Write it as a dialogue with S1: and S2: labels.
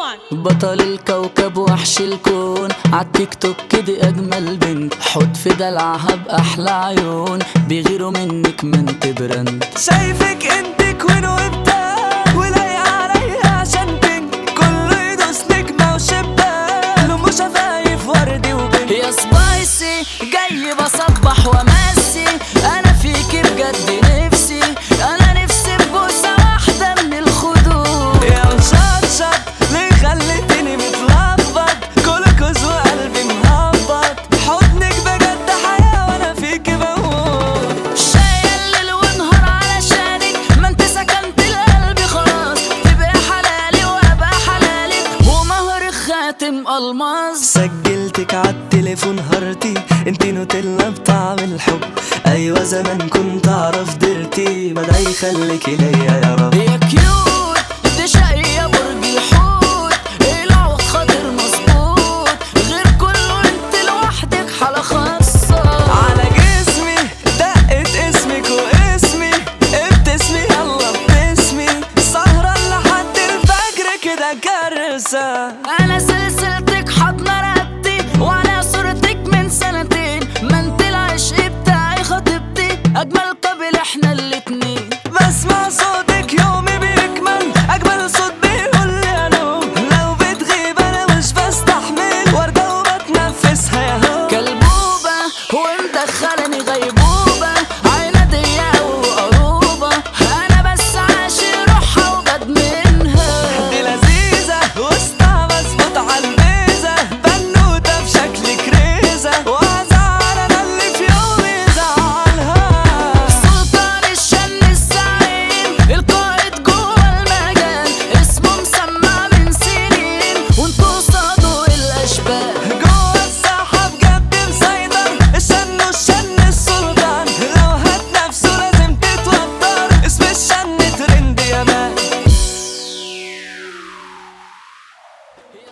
S1: بطل الكوكب وحش الكون، عالتيك توك كده اجمل بنت، حط في دلعها باحلى عيون، بيغيروا منك ما انت برند.
S2: شايفك انت كوين وبتاع، ولايقة عليا عشان بنك، كله يدوس نجمة وشباك، لمو شفايف وردي وبنك.
S1: يا سبايسي جاي بصبح وامسي، انا فيكي بجد نفسي، انا نفسي ببوسة واحدة من الخدود.
S2: يا مشطشط ليه خليتني متلخبط، كلكوز وقلبي مهبط، حضنك بجد حياة وانا فيكي بموت.
S1: شايل ليل ونهار علشانك، ما انت سكنت القلب خلاص، تبقى حلالي وابقى حلالك، ومهر خاتم الماس.
S2: سجلتك عالتليفون هارتي، انتي نوتيلا بطعم الحب، ايوه زمان كنت اعرف ديرتي، بدعي خليكي ليا يا رب.
S1: يا كيوت